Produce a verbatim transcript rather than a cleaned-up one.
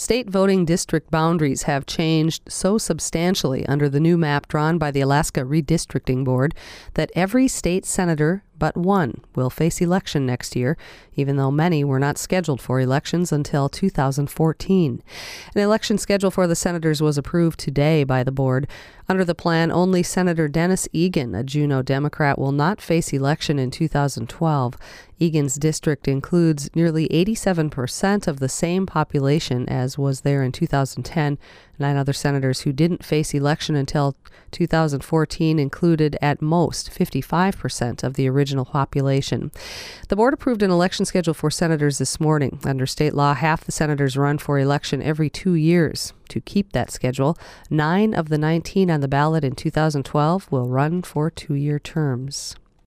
State voting district boundaries have changed so substantially under the new map drawn by the Alaska Redistricting Board that every state senator but one will face election next year, even though many were not scheduled for elections until two thousand fourteen. An election schedule for the senators was approved today by the board. Under the plan, only Senator Dennis Egan, a Juneau Democrat, will not face election in two thousand twelve. Egan's district includes nearly eighty-seven percent of the same population as was there in two thousand ten. Nine other senators who didn't face election until two thousand fourteen included at most fifty-five percent of the original population. The board approved an election schedule for senators this morning. Under state law, half the senators run for election every two years. To keep that schedule, nine of the nineteen on the ballot in two thousand twelve will run for two-year terms.